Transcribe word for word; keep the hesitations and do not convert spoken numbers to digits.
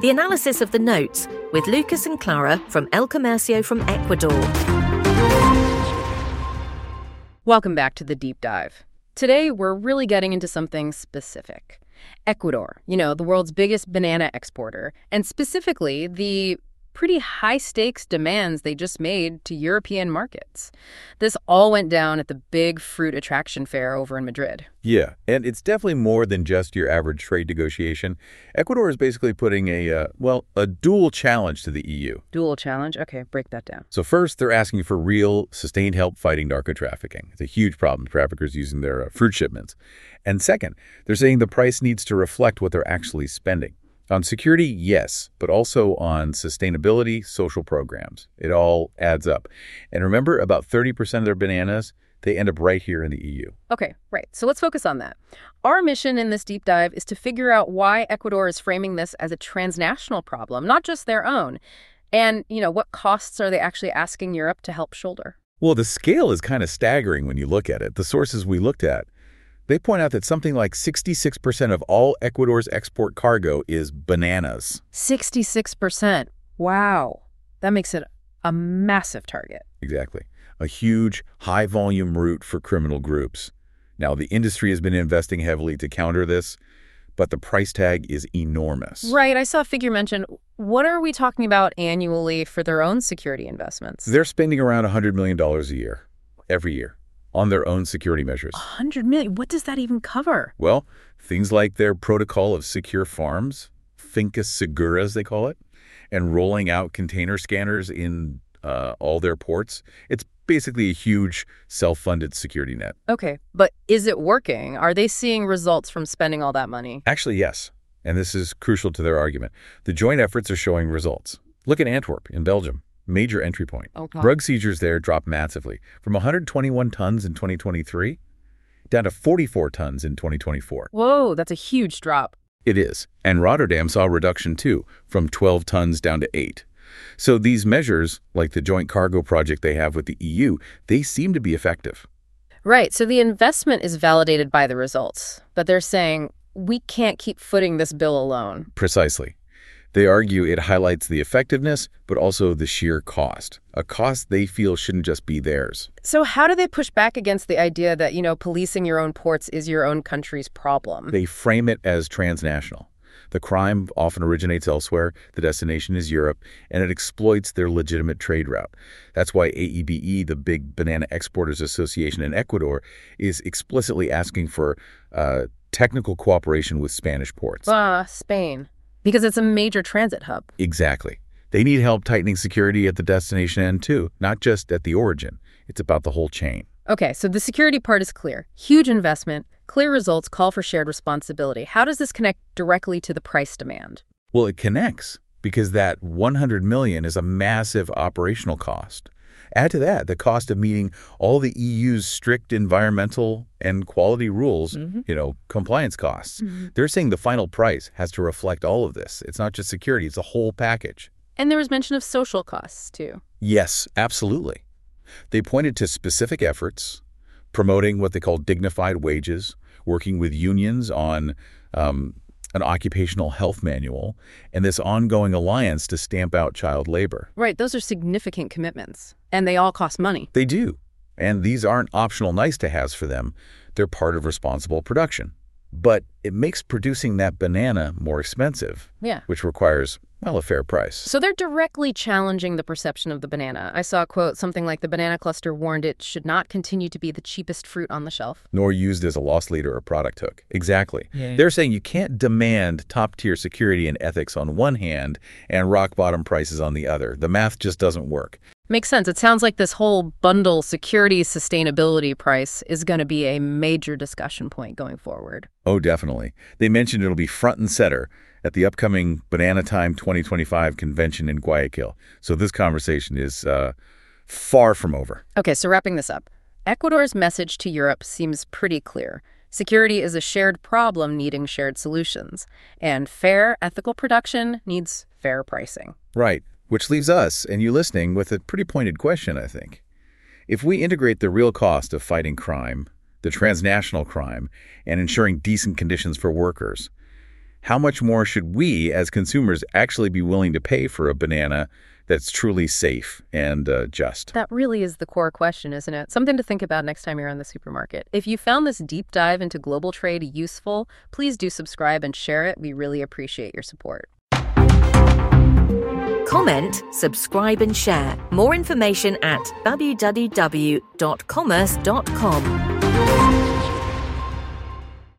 The analysis of the notes with Lucas and Clara from El Comercio from Ecuador. Welcome back to The Deep Dive. Today, we're really getting into something specific. Ecuador, you know, the world's biggest banana exporter, and specifically the pretty high-stakes demands they just made to European markets. This all went down at the big fruit attraction fair over in Madrid. Yeah, and it's definitely more than just your average trade negotiation. Ecuador is basically putting a, uh, well, a dual challenge to the E U. Dual challenge? Okay, break that down. So first, they're asking for real, sustained help fighting narco-trafficking. It's a huge problem, traffickers using their uh, fruit shipments. And second, they're saying the price needs to reflect what they're actually spending. On security, yes, but also on sustainability, social programs. It all adds up. And remember, about thirty percent of their bananas, they end up right here in the E U. Okay, right. So let's focus on that. Our mission in this deep dive is to figure out why Ecuador is framing this as a transnational problem, not just their own. And, you know, what costs are they actually asking Europe to help shoulder? Well, the scale is kind of staggering when you look at it. The sources we looked at, they point out that something like sixty-six percent of all Ecuador's export cargo is bananas. sixty-six percent. Wow. That makes it a massive target. Exactly. A huge, high-volume route for criminal groups. Now, the industry has been investing heavily to counter this, but the price tag is enormous. Right. I saw a figure mentioned. What are we talking about annually for their own security investments? They're spending around one hundred million dollars a year, every year, on their own security measures. one hundred million? What does that even cover? Well, things like their protocol of secure farms, Fincas Seguras they call it, and rolling out container scanners in uh, all their ports. It's basically a huge self-funded security net. Okay, but is it working? Are they seeing results from spending all that money? Actually, yes. And this is crucial to their argument. The joint efforts are showing results. Look at Antwerp in Belgium. Major entry point. Okay. Drug seizures there dropped massively from one hundred twenty-one tons in twenty twenty-three down to forty-four tons in twenty twenty-four. Whoa, that's a huge drop. It is. And Rotterdam saw a reduction too, from twelve tons down to eight. So these measures, like the joint cargo project they have with the E U, they seem to be effective. Right, so the investment is validated by the results, but they're saying we can't keep footing this bill alone. Precisely. They argue it highlights the effectiveness, but also the sheer cost, a cost they feel shouldn't just be theirs. So how do they push back against the idea that, you know, policing your own ports is your own country's problem? They frame it as transnational. The crime often originates elsewhere, the destination is Europe, and it exploits their legitimate trade route. That's why A E B E, the big Banana Exporters Association in Ecuador, is explicitly asking for uh, technical cooperation with Spanish ports. Ah, Spain. Because it's a major transit hub. Exactly. They need help tightening security at the destination end, too, not just at the origin. It's about the whole chain. Okay, so the security part is clear. Huge investment, clear results, call for shared responsibility. How does this connect directly to the price demand? Well, it connects because that one hundred million dollars is a massive operational cost. Add to that the cost of meeting all the E U's strict environmental and quality rules, mm-hmm. you know, compliance costs. Mm-hmm. They're saying the final price has to reflect all of this. It's not just security, it's a whole package. And there was mention of social costs, too. Yes, absolutely. They pointed to specific efforts, promoting what they call dignified wages, working with unions on um, an occupational health manual, and this ongoing alliance to stamp out child labor. Right, those are significant commitments, and they all cost money. They do, and these aren't optional nice-to-haves for them. They're part of responsible production. But it makes producing that banana more expensive, yeah, which requires, well, a fair price. So they're directly challenging the perception of the banana. I saw a quote, something like the banana cluster warned it should not continue to be the cheapest fruit on the shelf. Nor used as a loss leader or product hook. Exactly. Yeah. They're saying you can't demand top-tier security and ethics on one hand and rock-bottom prices on the other. The math just doesn't work. Makes sense. It sounds like this whole bundle security sustainability price is going to be a major discussion point going forward. Oh, definitely. They mentioned it'll be front and center at the upcoming Banana Time twenty twenty-five convention in Guayaquil. So this conversation is uh, far from over. Okay, so wrapping this up, Ecuador's message to Europe seems pretty clear. Security is a shared problem needing shared solutions, and fair, ethical production needs fair pricing. Right. Which leaves us, and you listening, with a pretty pointed question, I think. If we integrate the real cost of fighting crime, the transnational crime, and ensuring decent conditions for workers, How much more should we, as consumers, actually be willing to pay for a banana that's truly safe and uh, just? That really is the core question, isn't it? Something to think about next time you're in the supermarket. If you found this deep dive into global trade useful, please do subscribe and share it. We really appreciate your support. Comment, subscribe and share. More information at w w w dot commerce dot com.